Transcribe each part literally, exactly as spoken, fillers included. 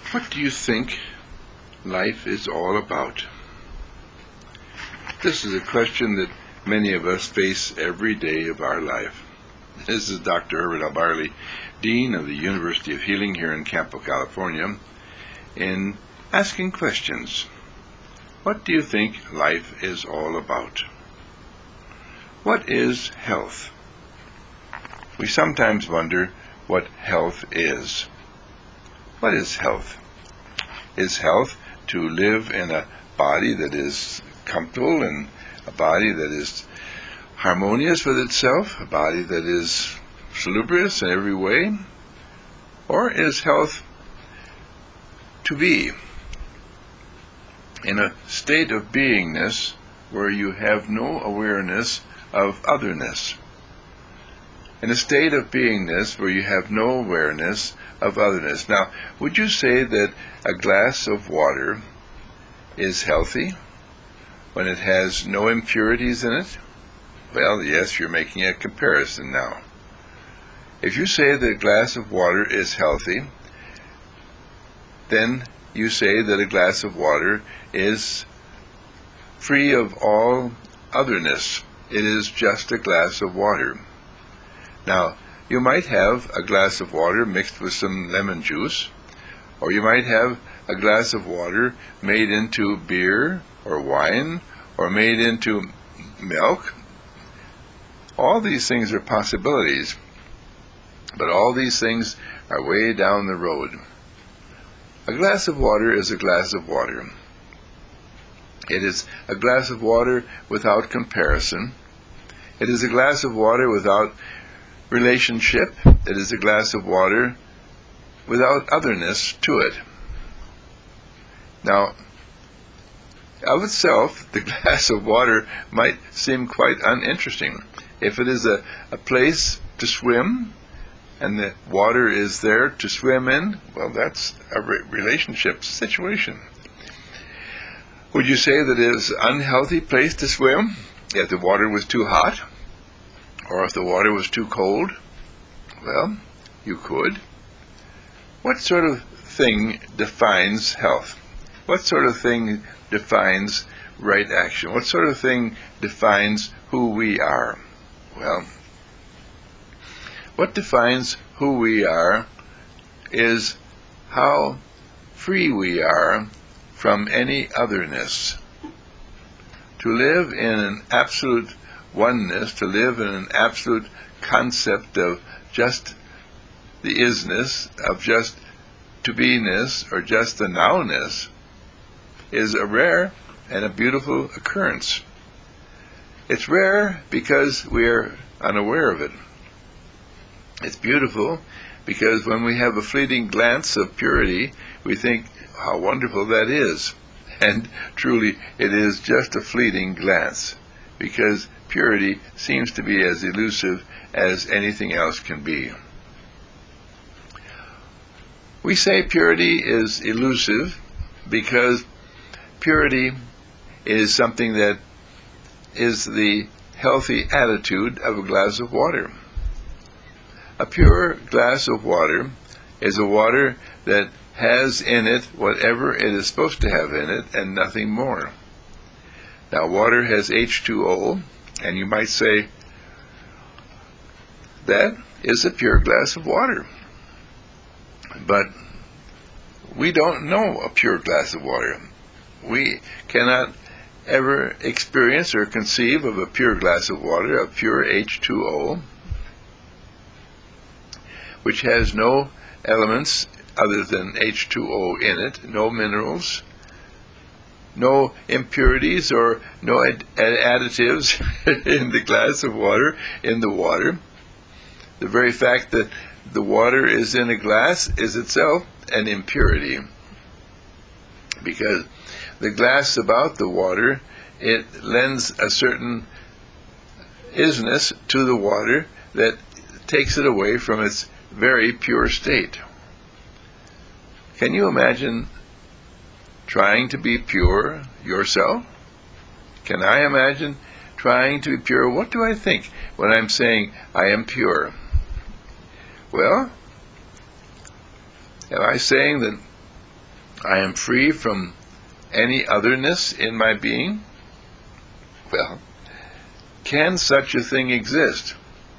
What do you think life is all about? This is a question that many of us face every day of our life. This is Doctor Herbert L. Barley, Dean of the University of Healing here in Campo, California, in asking questions. What do you think life is all about? What is health? We sometimes wonder what health is. What is health? Is health to live in a body that is comfortable and a body that is harmonious with itself, a body that is salubrious in every way? Or is health to be in a state of beingness where you have no awareness of otherness? In a state of beingness where you have no awareness of otherness. Now, would you say that a glass of water is healthy when it has no impurities in it? Well, yes, you're making a comparison now. If you say that a glass of water is healthy, then you say that a glass of water is free of all otherness. It is just a glass of water. Now, you might have a glass of water mixed with some lemon juice, or you might have a glass of water made into beer or wine, or made into milk. All these things are possibilities, but all these things are way down the road. A glass of water is a glass of water. It is a glass of water without comparison. It is a glass of water without relationship. It is a glass of water without otherness to it. Now, of itself, the glass of water might seem quite uninteresting. If it is a, a place to swim, and the water is there to swim in, well, that's a re- relationship situation. Would you say that it is an unhealthy place to swim if the water was too hot? Or if the water was too cold? Well, you could. What sort of thing defines health? What sort of thing defines right action? What sort of thing defines who we are? Well, what defines who we are is how free we are from any otherness. To live in an absolute oneness, to live in an absolute concept of just the isness, of just to be-ness, or just the now-ness, is a rare and a beautiful occurrence. It's rare because we are unaware of it. It's beautiful because when we have a fleeting glance of purity, we think how wonderful that is. And truly, it is just a fleeting glance, because purity seems to be as elusive as anything else can be. We say purity is elusive because purity is something that is the healthy attitude of a glass of water. A pure glass of water is a water that has in it whatever it is supposed to have in it and nothing more. Now, water has H two O, and you might say, that is a pure glass of water. But we don't know a pure glass of water. We cannot ever experience or conceive of a pure glass of water, a pure H two O, which has no elements other than H two O in it, no minerals, no impurities or no ad- additives in the glass of water, in the water. The very fact that the water is in a glass is itself an impurity, because the glass about the water, it lends a certain isness to the water that takes it away from its very pure state. Can you imagine trying to be pure yourself? Can I imagine trying to be pure? What do I think when I'm saying I am pure? Well, am I saying that I am free from any otherness in my being? Well, can such a thing exist?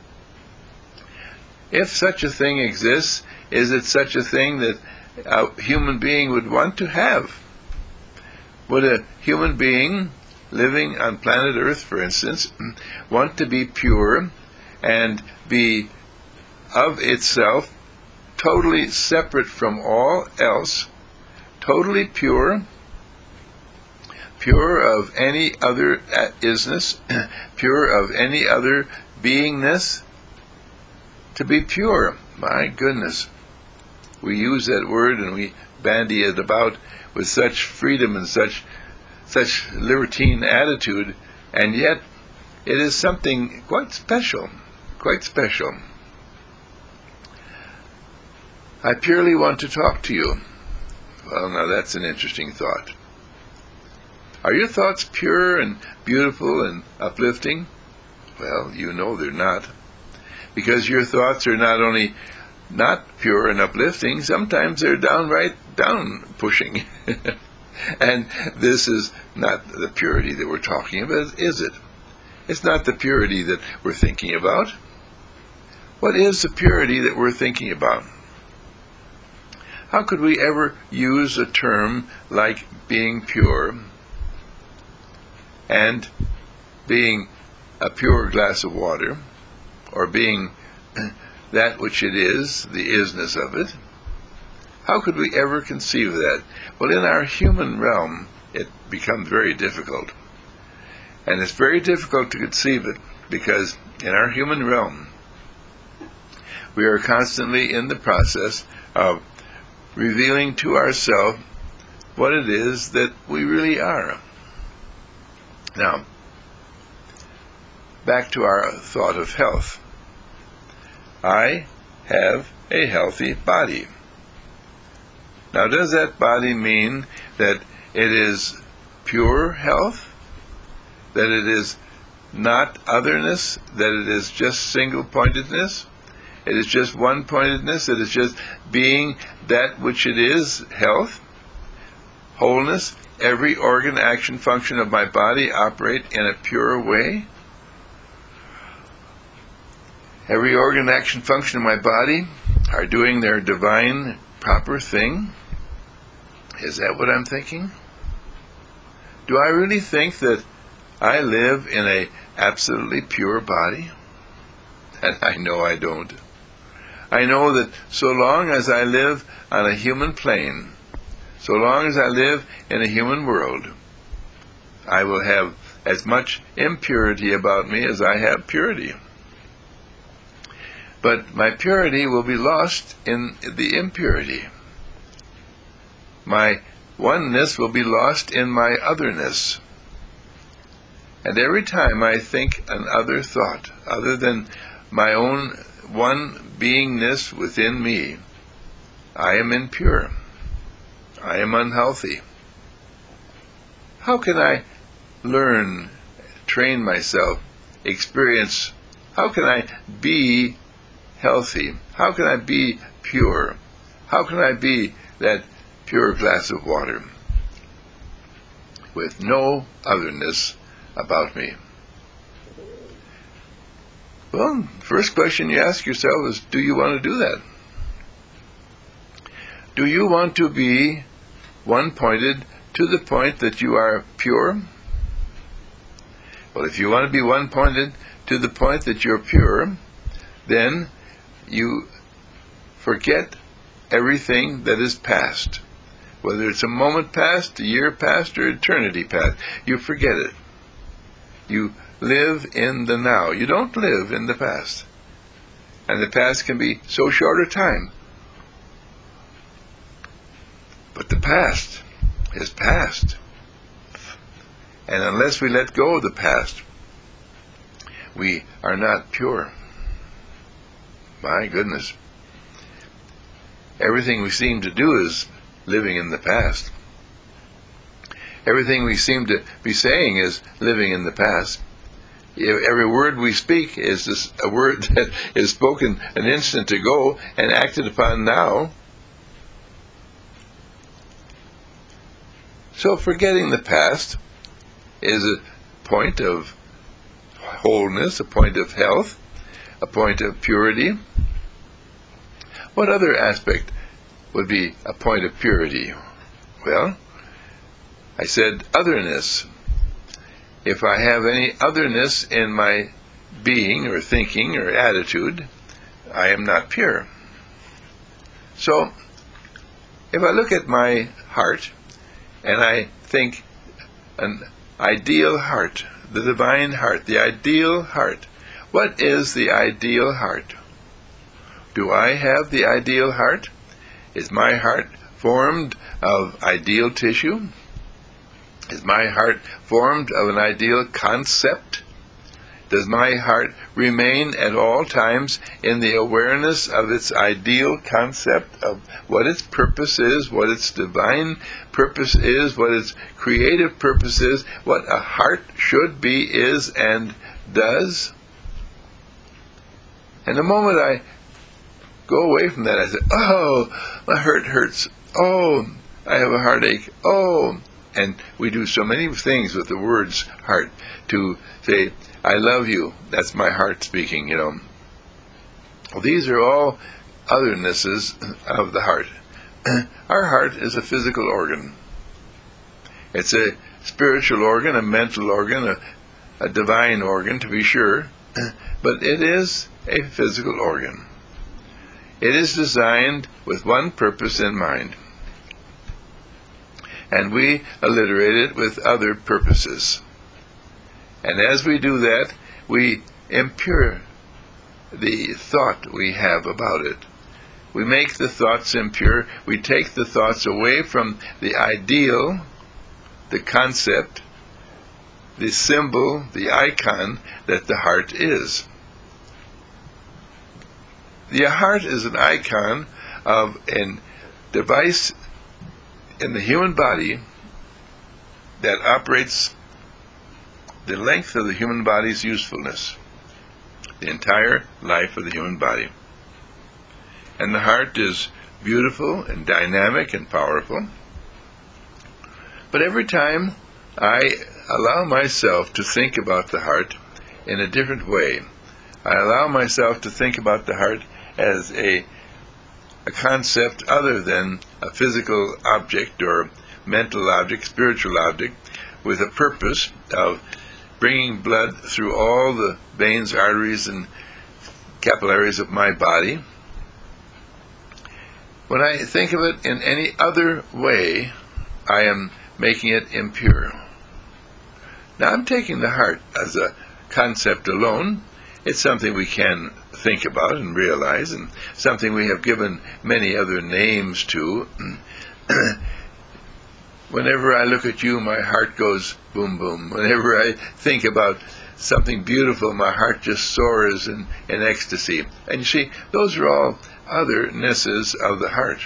If such a thing exists, is it such a thing that a human being would want to have? Would a human being living on planet Earth, for instance, want to be pure and be of itself totally separate from all else, totally pure, pure of any other isness, pure of any other beingness? To be pure, my goodness. We use that word and we bandy it about with such freedom and such such libertine attitude, and yet it is something quite special, quite special. I purely want to talk to you. Well, now that's an interesting thought. Are your thoughts pure and beautiful and uplifting? Well, you know they're not. Because your thoughts are not only not pure and uplifting, sometimes they're downright down-pushing. And this is not the purity that we're talking about, is it? It's not the purity that we're thinking about. What is the purity that we're thinking about? How could we ever use a term like being pure and being a pure glass of water, or being that which it is, the isness of it? How could we ever conceive of that? Well, in our human realm, it becomes very difficult. And it's very difficult to conceive it, because in our human realm, we are constantly in the process of revealing to ourselves what it is that we really are. Now, back to our thought of health. I have a healthy body. Now, does that body mean that it is pure health? That it is not otherness? That it is just single-pointedness? It is just one-pointedness? It is just being that which it is, health, wholeness? Every organ, action, function of my body operate in a pure way? Every organ, action, function of my body are doing their divine, proper thing? Is that what I'm thinking? Do I really think that I live in a absolutely pure body? And I know I don't. I know that so long as I live on a human plane, so long as I live in a human world, I will have as much impurity about me as I have purity. But my purity will be lost in the impurity. My oneness will be lost in my otherness. And every time I think an other thought, other than my own one beingness within me, I am impure. I am unhealthy. How can I learn, train myself, experience, how can I be healthy? How can I be pure? How can I be that pure glass of water with no otherness about me? Well, first question you ask yourself is, do you want to do that? Do you want to be one-pointed to the point that you are pure? Well, if you want to be one-pointed to the point that you're pure, then you forget everything that is past. Whether it's a moment past, a year past, or eternity past, you forget it. You live in the now. You don't live in the past. And the past can be so short a time. But the past is past. And unless we let go of the past, we are not pure. My goodness. Everything we seem to do is living in the past. Everything we seem to be saying is living in the past. Every word we speak is just a word that is spoken an instant ago and acted upon now. So forgetting the past is a point of wholeness, a point of health, a point of purity. What other aspect would be a point of purity? Well, I said otherness. If I have any otherness in my being or thinking or attitude, I am not pure. So, if I look at my heart and I think an ideal heart, the divine heart, the ideal heart, what is the ideal heart? Do I have the ideal heart? Is my heart formed of ideal tissue? Is my heart formed of an ideal concept? Does my heart remain at all times in the awareness of its ideal concept, of what its purpose is, what its divine purpose is, what its creative purpose is, what a heart should be, is, and does? And the moment I go away from that, I say, oh, my heart hurts. Oh, I have a heartache. Oh, and we do so many things with the words heart to say, I love you. That's my heart speaking, you know. Well, these are all othernesses of the heart. Our heart is a physical organ. It's a spiritual organ, a mental organ, a, a divine organ, to be sure, but it is a physical organ. It is designed with one purpose in mind, and we alliterate it with other purposes. And as we do that, we impure the thought we have about it. We make the thoughts impure. We take the thoughts away from the ideal, the concept, the symbol, the icon that the heart is. The heart is an icon of a device in the human body that operates the length of the human body's usefulness, the entire life of the human body. And the heart is beautiful and dynamic and powerful. But every time I allow myself to think about the heart in a different way, I allow myself to think about the heart as a, a concept other than a physical object or mental object, spiritual object, with a purpose of bringing blood through all the veins, arteries, and capillaries of my body. When I think of it in any other way, I am making it impure. Now, I'm taking the heart as a concept alone. It's something we can think about and realize, and something we have given many other names to. Whenever I look at you, my heart goes boom, boom. Whenever I think about something beautiful, my heart just soars in, in ecstasy. And you see, those are all othernesses of the heart.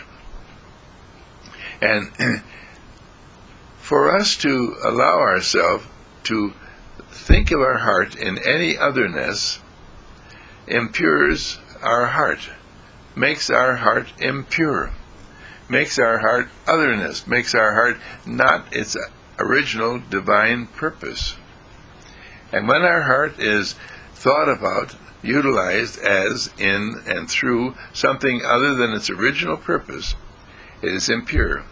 And for us to allow ourselves to think of our heart in any otherness impures our heart, makes our heart impure, makes our heart otherness, makes our heart not its original divine purpose. And when our heart is thought about, utilized as, in, and through something other than its original purpose, it is impure.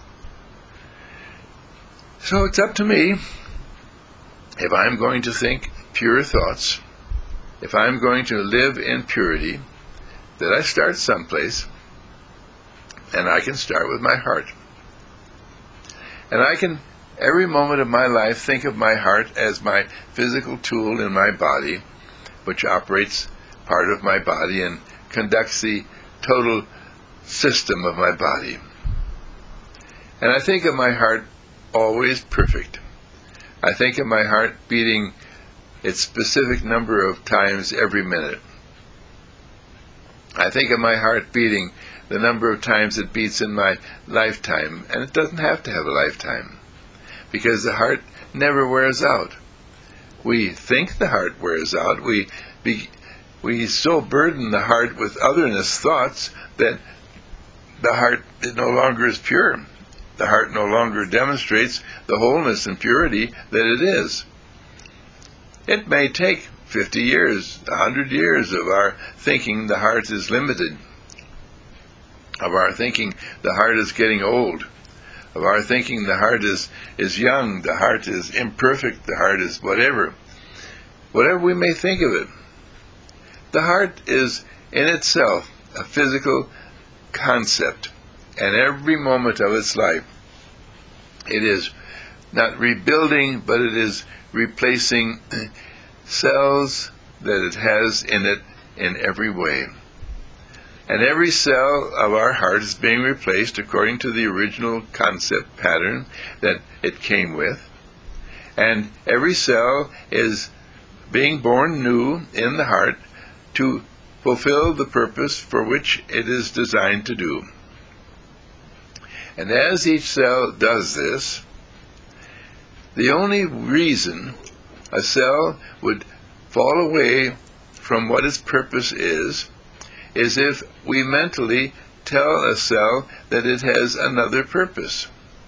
So it's up to me, if I'm going to think pure thoughts, if I'm going to live in purity, that I start someplace, and I can start with my heart. And I can, every moment of my life, think of my heart as my physical tool in my body, which operates part of my body and conducts the total system of my body. And I think of my heart always perfect. I think of my heart beating its specific number of times every minute. I think of my heart beating the number of times it beats in my lifetime, and it doesn't have to have a lifetime, because the heart never wears out. We think the heart wears out. We be, we so burden the heart with otherness thoughts that the heart no longer is pure. the heart no longer demonstrates the wholeness and purity that it is. It may take fifty years, a hundred years of our thinking the heart is limited, of our thinking the heart is getting old, of our thinking the heart is, is young, the heart is imperfect, the heart is whatever. Whatever we may think of it, the heart is in itself a physical concept, and every moment of its life it is not rebuilding, but it is replacing cells that it has in it in every way. And every cell of our heart is being replaced according to the original concept pattern that it came with. And every cell is being born new in the heart to fulfill the purpose for which it is designed to do. And as each cell does this, the only reason a cell would fall away from what its purpose is, is if we mentally tell a cell that it has another purpose.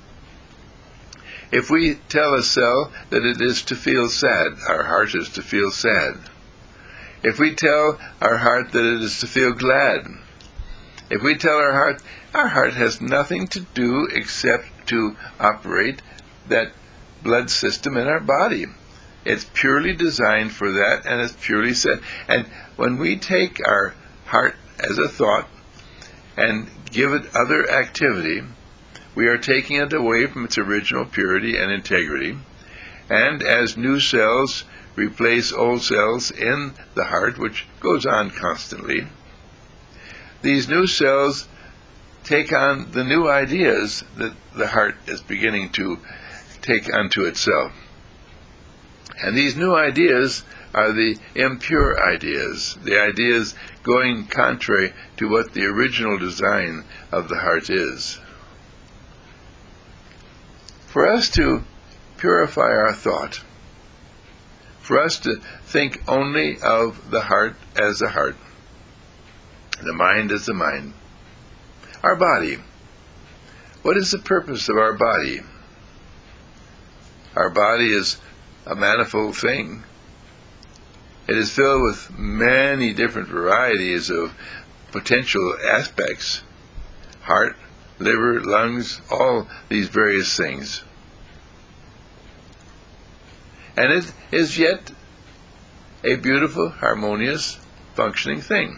If we tell a cell that it is to feel sad, our heart is to feel sad. If we tell our heart that it is to feel glad, if we tell our heart, our heart has nothing to do except to operate that blood system in our body. It's purely designed for that, and it's purely set. And when we take our heart as a thought and give it other activity, we are taking it away from its original purity and integrity. And as new cells replace old cells in the heart, which goes on constantly, these new cells take on the new ideas that the heart is beginning to take unto itself. And these new ideas are the impure ideas, the ideas going contrary to what the original design of the heart is. For us to purify our thought, for us to think only of the heart as a heart, the mind as a mind, our body. What is the purpose of our body? Our body is a manifold thing. It is filled with many different varieties of potential aspects. Heart, liver, lungs, all these various things. And it is yet a beautiful, harmonious, functioning thing.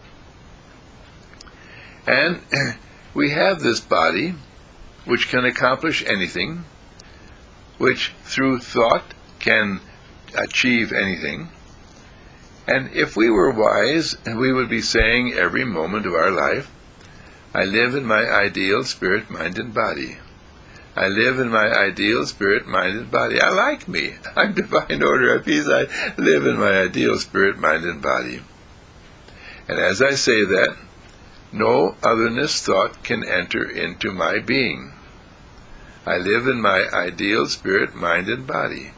And we have this body which can accomplish anything, which through thought can achieve anything. And if we were wise, we would be saying every moment of our life, I live in my ideal spirit, mind, and body. I live in my ideal spirit, mind, and body. I like me. I'm divine order of peace. I live in my ideal spirit, mind, and body. And as I say that, no otherness thought can enter into my being. I live in my ideal spirit, mind, and body.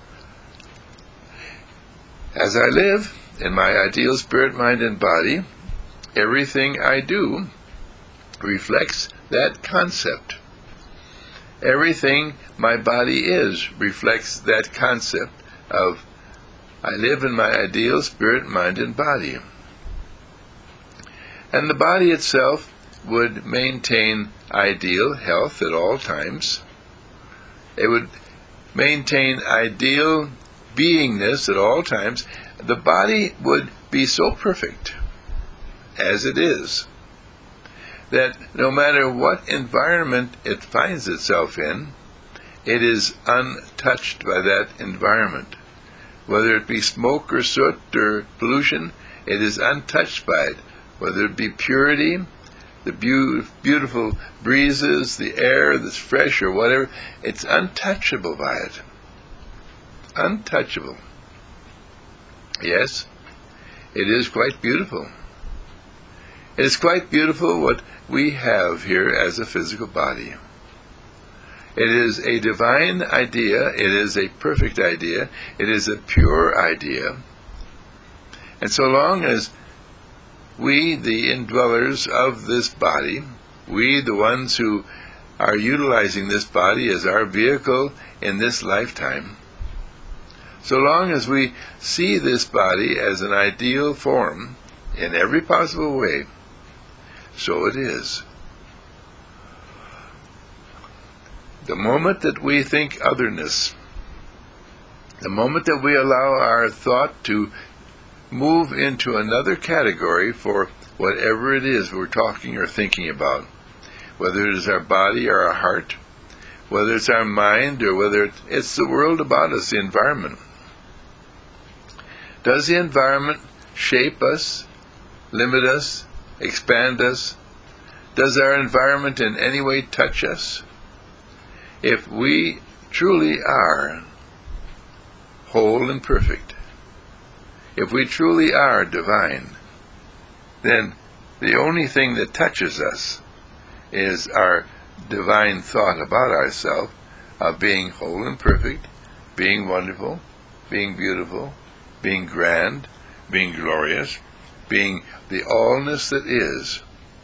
As I live in my ideal spirit, mind, and body, everything I do reflects that concept. Everything my body is reflects that concept of I live in my ideal spirit, mind, and body. And the body itself would maintain ideal health at all times. It would maintain ideal beingness at all times. The body would be so perfect as it is that no matter what environment it finds itself in, it is untouched by that environment. Whether it be smoke or soot or pollution, it is untouched by it. Whether it be purity, the beau- beautiful breezes, the air that's fresh or whatever, it's untouchable by it. Untouchable. Yes, it is quite beautiful. It is quite beautiful what we have here as a physical body. It is a divine idea. It is a perfect idea. It is a pure idea. And so long as we, the indwellers of this body, we, the ones who are utilizing this body as our vehicle in this lifetime, so long as we see this body as an ideal form in every possible way, so it is. The moment that we think otherness, the moment that we allow our thought to move into another category for whatever it is we're talking or thinking about, whether it is our body or our heart, whether it's our mind or whether it's the world about us, the environment. Does the environment shape us, limit us, expand us? Does our environment in any way touch us? If we truly are whole and perfect, if we truly are divine, then the only thing that touches us is our divine thought about ourselves of being whole and perfect, being wonderful, being beautiful, being grand, being glorious, being the allness that is.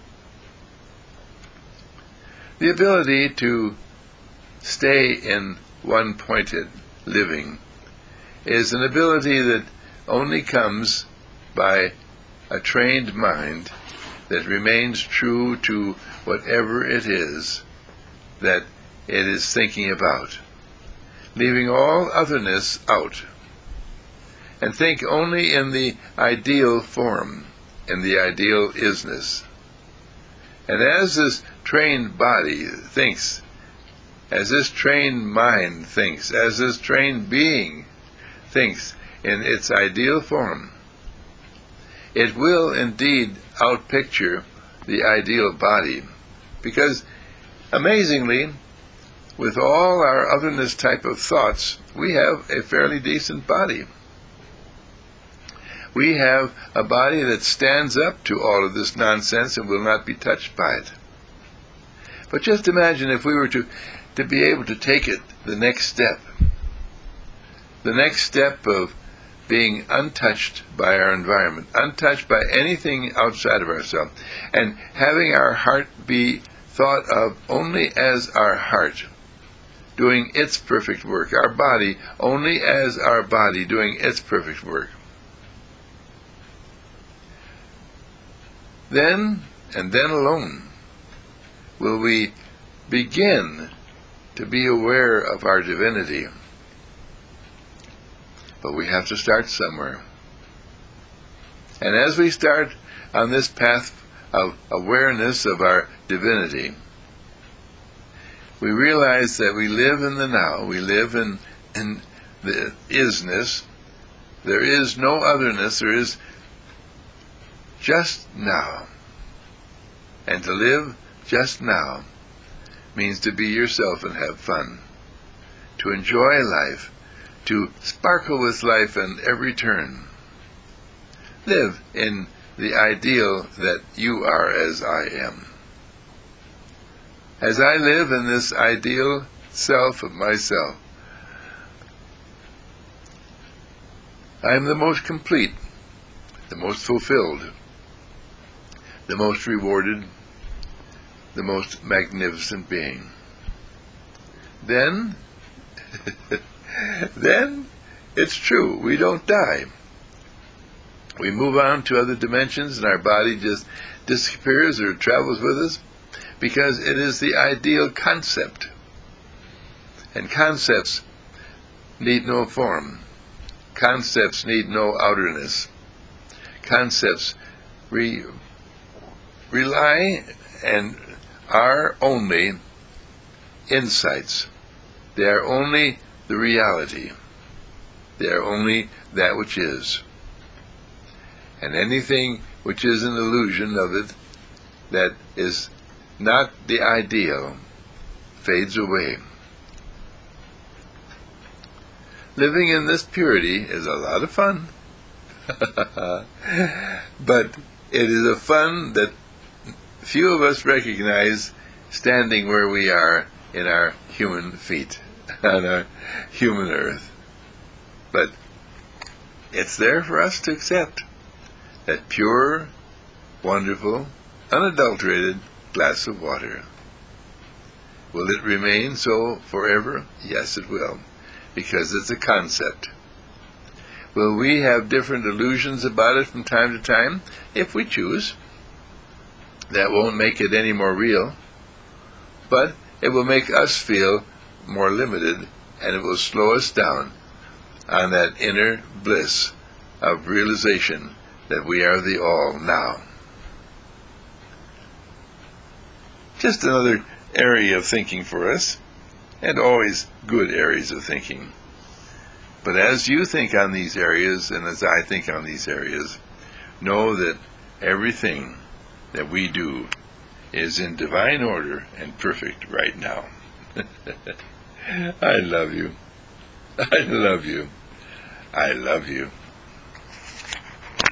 The ability to stay in one-pointed living is an ability that only comes by a trained mind that remains true to whatever it is that it is thinking about, leaving all otherness out, and think only in the ideal form, in the ideal isness. And as this trained body thinks, as this trained mind thinks, as this trained being thinks in its ideal form, it will indeed outpicture the ideal body, because amazingly, with all our otherness type of thoughts, we have a fairly decent body. We have a body that stands up to all of this nonsense and will not be touched by it. But just imagine if we were to, to be able to take it the next step, the next step of being untouched by our environment, untouched by anything outside of ourselves, and having our heart be thought of only as our heart, doing its perfect work, our body only as our body, doing its perfect work. Then, and then alone, will we begin to be aware of our divinity. But we have to start somewhere. And as we start on this path of awareness of our divinity, we realize that we live in the now, we live in, in the isness. There is no otherness, there is just now. And to live just now means to be yourself and have fun, to enjoy life, to sparkle with life in every turn. Live in the ideal that you are as I am. As I live in this ideal self of myself, I am the most complete, the most fulfilled, the most rewarded, the most magnificent being. Then, then it's true, we don't die. We move on to other dimensions and our body just disappears or travels with us because it is the ideal concept. And concepts need no form. Concepts need no outerness. Concepts re- rely and are only insights. They are only the reality. They are only that which is. And anything which is an illusion of it that is not the ideal fades away. Living in this purity is a lot of fun. But it is a fun that few of us recognize standing where we are in our human feet, on our human earth. But it's there for us to accept. That pure, wonderful, unadulterated glass of water. Will it remain so forever? Yes, it will, because it's a concept. Will we have different illusions about it from time to time? If we choose. That won't make it any more real, but it will make us feel more limited, and it will slow us down on that inner bliss of realization that we are the all now. Just another area of thinking for us, and always good areas of thinking. But as you think on these areas, and as I think on these areas, know that everything that we do is in divine order and perfect right now. I love you. I love you. I love you.